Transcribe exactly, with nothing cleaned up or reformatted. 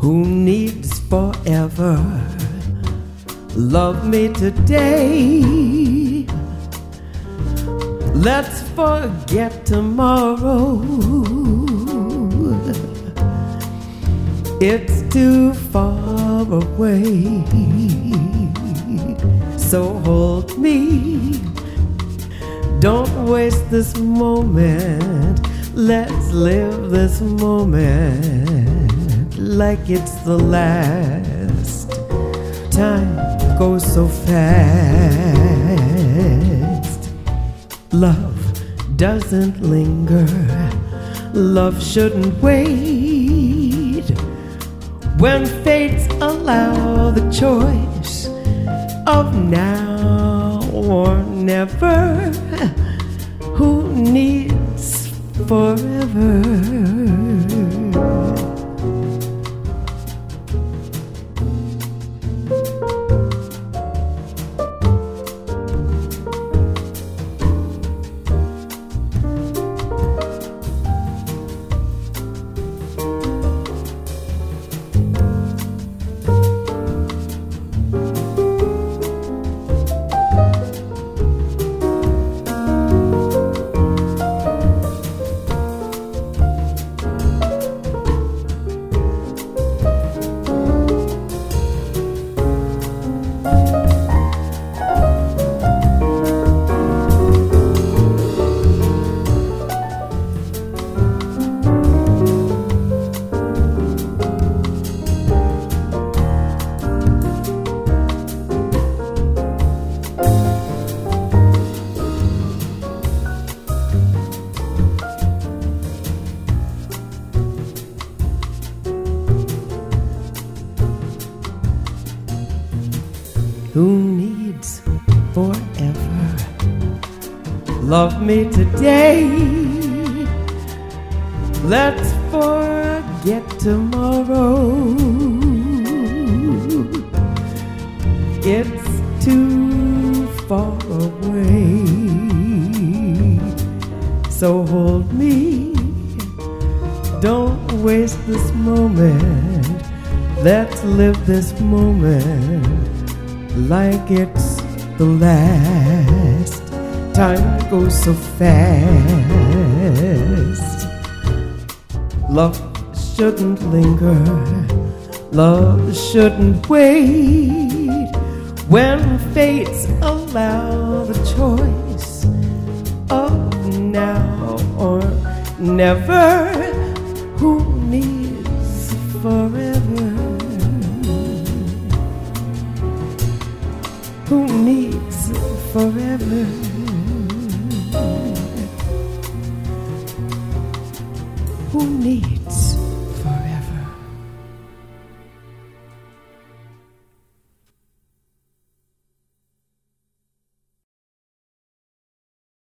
Who needs forever? Love me today. Let's forget tomorrow. It's too far away. So hold me. Don't waste this moment. Let's live this moment like it's the last. Time goes so fast. Love doesn't linger. Love shouldn't wait. When fates allow the choice of now or never, who needs forever? Who needs forever? Love me today. Let's forget tomorrow. It's too far away. So hold me. Don't waste this moment. Let's live this moment like it's the last. Time goes so fast. Love shouldn't linger. Love shouldn't wait. When fates allow the choice of now or never, who needs forever? Who needs forever? Who needs